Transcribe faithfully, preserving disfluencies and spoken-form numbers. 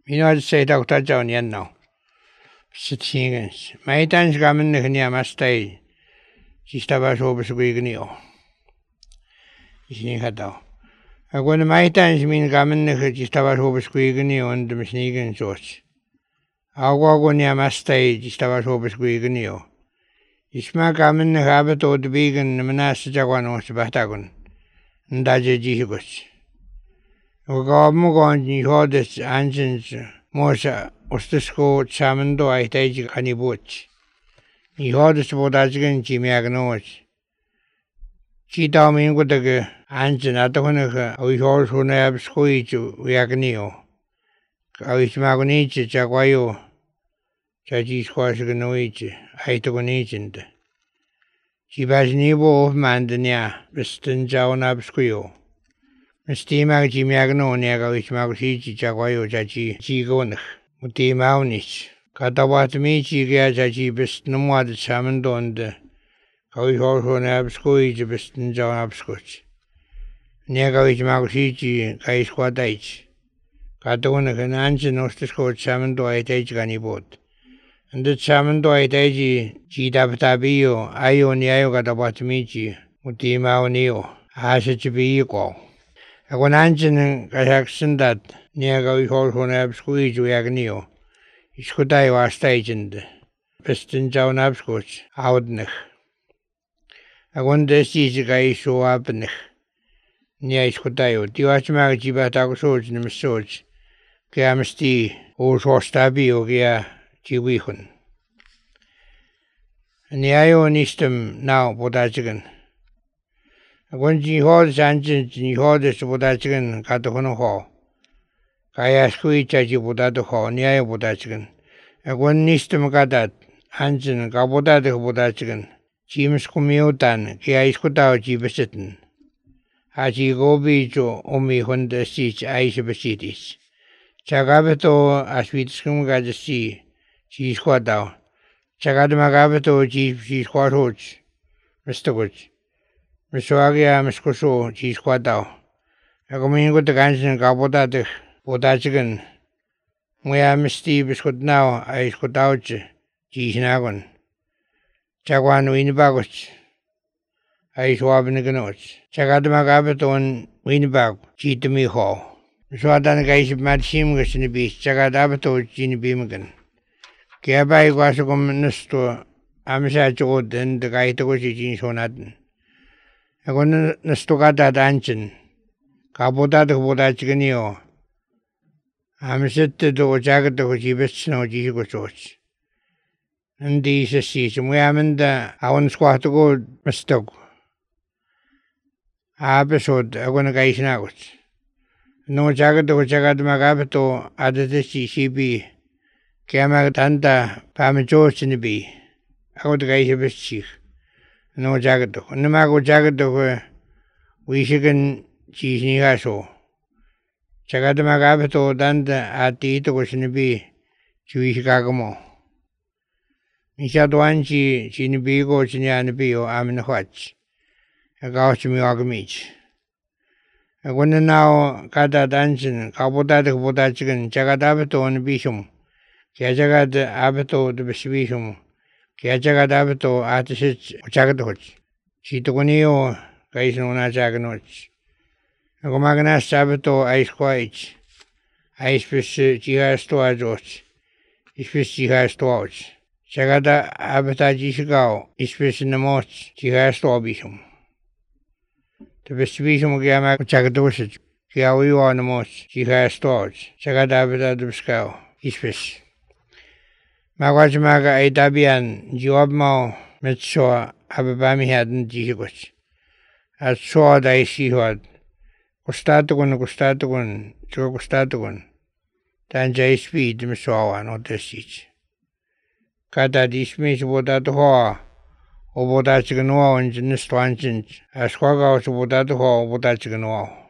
Minua say Doctor John yan now. Sittingens. Maitans gamen nechnia mastai. Sistava sobes guignio. Isni hadau. Agora maitans min gamen nech sistava sobes guignio und dem snigen soch. Agua gonia mastai sistava sobes guignio. Isma gamen nech habet od bigen menas jagwano sebahtagun. Ndaje jihigos. Ogam gon hodes anjens mosa ostesko chamendo aitaji kaniboch. Ni hodes bodajigen jimiagnos. Chita mingo de anjen atahunaka oi hor hunab skoiju yagnio. Kawismagonichi jagwayo. Chaji squashiganoichi aitogonichinde. Chibajnibo of mandania bestin jaunabskuyo. Stima jimiagno niaga wismagushichi jagwayo jaji jigonich. Muti maunich. Katawatmi jigia jaji bestnumwad chamendonde. Kawi horhone abskoi jibestin jaun abskoch. Niaga wismagushichi kaisquadaich. Katawunich an anjin ostisko chamendo aitaich ganibot. And the chamendo aitaiji jidabtabio ayo niayo katawatmi muti maunio. Ashachibiiko. Agora anjin kashaksindat niaga wihorhone abskuiju yagnio. Iskudai wastaijinde. Bestin jaun abskoch audnich. Agora desi gai so abnich. Nia iskudaio. Diwachmag jibatago soj nimisoj. Kaya misti oosostabio kaya jiwihun. Niayo nistem now bodajigan. When you hold Sanjin, you hold the Bodachigan, Katahono Hall. Kaya squeech as you Bodato Hall, near Bodachigan. And when Nistum Gadat, Anjin, Gaboda de Bodachigan, James Commutan, Kia Iskutao Jibesitin. As you go be to Omi when the siege ice besitis. Chagabeto, as we scumga the sea, she squad down. Chagadamagabeto, she squad hoach. Mister Woods. Miswagia miskuso cheese quadao. A coming with the gansin gaboda de bodachigan. We are misty biscuit now, I scoot out cheese nagon. Chagwan winibagos. I swab in the ganots. Chagadamagabeton winibag, cheat to me hall. Miswadan guys mad shimgus in the beach, Chagadabato gin beamagan. Kiabai guasacum nesto, Amisacho, then the guy to go to Sonadan. Agora nastogada danchin. Kaboda de bodachiganio. Amisette do jagged do jibetsno jigosoch. And these a season we amenda awan squat to go mistog. Episode agona gaisnagot. No jagged do jagged magabeto adetishi shibi. Kiamaganda pamajoch in the bee. I would gaisabich. No jagado. Namago jagado we chicken cheese ni haso. Chagadamagabeto danda at the ito was in the bee. Chuishagamo. Nishaduanchi chinibigo chinianabio amin watch. A gauch me agamich. A winner now kada dancing, Kaboda de Bodachigan, Chagadabeto and Bishum. Kiajagad abeto de Bishum. Kiachagadabeto artisits Chagadoch. Chitogonio, Gaisona Jaganoch. Agomaganas sabeto ice quiet. Ice fish jihas to ajoch. Isfish jihas to ouch. Chagada abeta jishigao, isfish in the most jihas to abishum. The bishum gama Chagadosich. Kiawi on the most jihas to ouch. Chagada abeta de biscow, isfish. Magwajmaga ay dabian job mo metso ababami hadin jihigos. At so da isihod. Gustato gun gustato gun jo gustato gun. Dan jay speed misawan o desich. Kada dismiss bodato ho. O bodachiganwa on jinis twanchin. As quaga o bodato ho bodachiganwa.